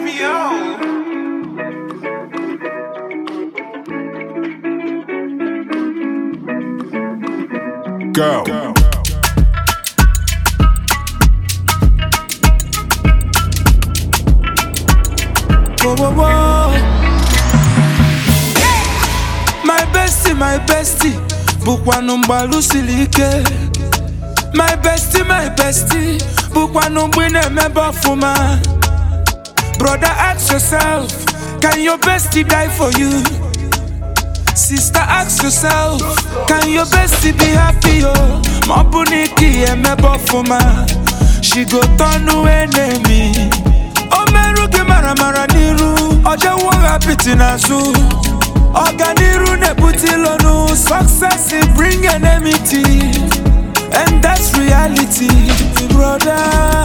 Mario. Go. Whoa, whoa, whoa. My bestie, bukwanu mbalu silike. My bestie, bukwanu mbwine member fuma. Brother, ask yourself, can your bestie die for you? Sister, ask yourself, can your bestie be happy? Oh, mabuniki member fuma. She go turn to enemy. Omeruke mara niru, oja wanga pitinasu. Organiru ne putilonu, success it bring enmity, and that's reality, brother.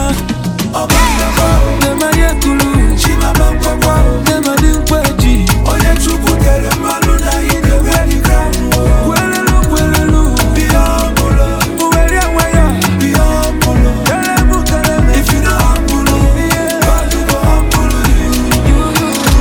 Nema yekulu, chima mangwa, nema dinkweji. Oye chupu tele manu na ine wedi kramu. Kwelelu, biyambulo. Uweli awaya, biyambulo. Telemu, if you know ambulo, God you go ambulo you.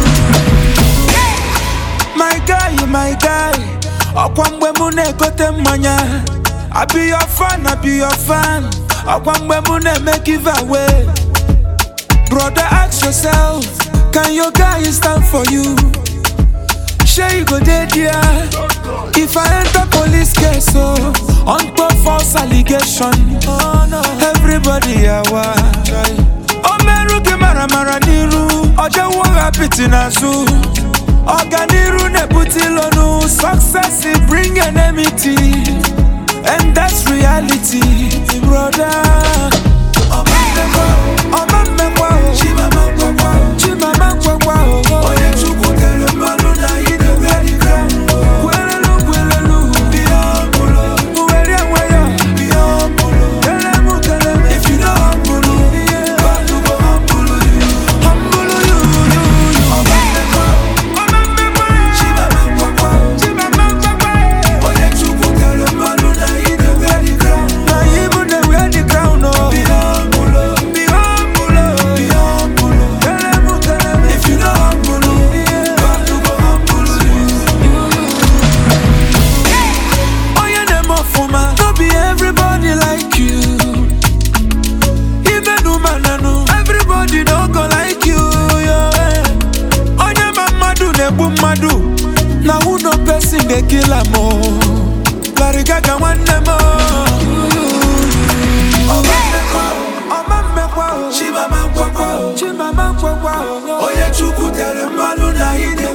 My guy, okwambe mune kote manya. I be your fan. Okwambe mune make give away. Brother, ask yourself, can your guy stand for you? Sure you go dead here. If I enter police case, so on top false allegation. Oh no, everybody awa. Omeruke mara niru, oja wanga pitinasu. Organiru ne putilonu, success it bring enmity, and that's reality, brother. Now who no person they kill a mo. Larigaga one nemo. Chima man kwa. Oye chuku tele malu na ine.